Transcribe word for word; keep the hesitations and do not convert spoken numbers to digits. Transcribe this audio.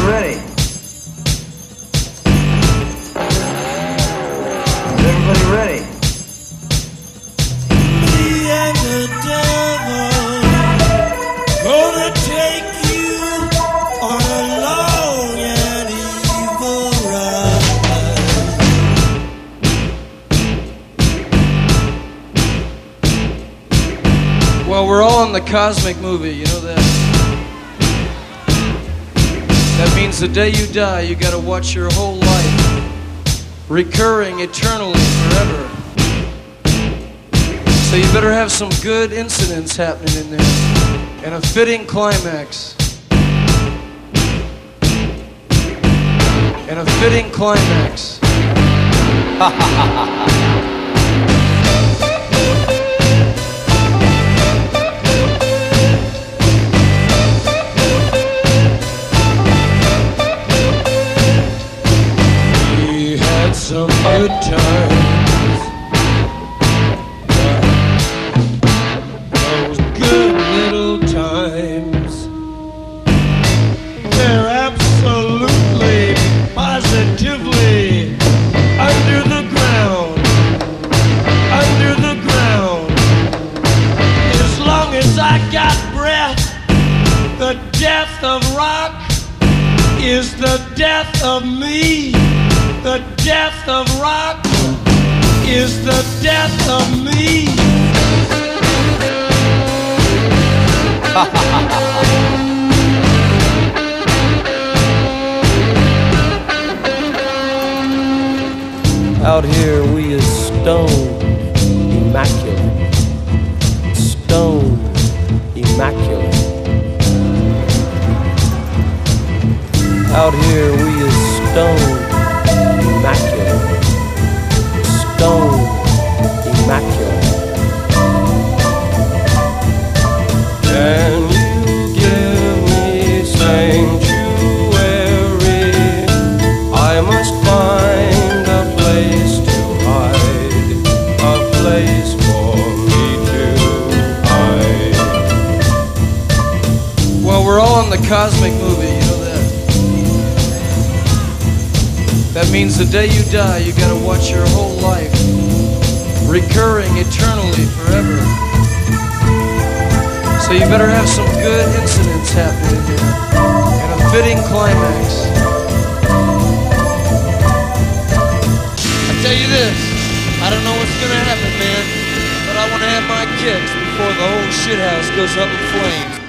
ready? Is everybody ready? Me and the devil gonna take you on a long and evil ride. Well, we're all in the cosmic movie, you know that? That means the day you die, you gotta watch your whole life recurring eternally forever. So you better have some good incidents happening in there and a fitting climax. And a fitting climax. Some good times, those good little times, they're absolutely, positively under the ground, under the ground. As long as I got breath, the death of rock is the death of me. The death of rock is the death of me. Out here we is stoned, immaculate. Stoned, immaculate. Out here we is stoned, immaculate, stone, immaculate. Can you give me sanctuary? I must find a place to hide, a place for me to hide. Well, we're all in the cosmic movie, you know that? That means the day you die, you gotta watch your whole life recurring eternally forever. So you better have some good incidents happening in there and a fitting climax. I tell you this, I don't know what's gonna happen, man, but I wanna have my kicks before the whole shithouse goes up in flames.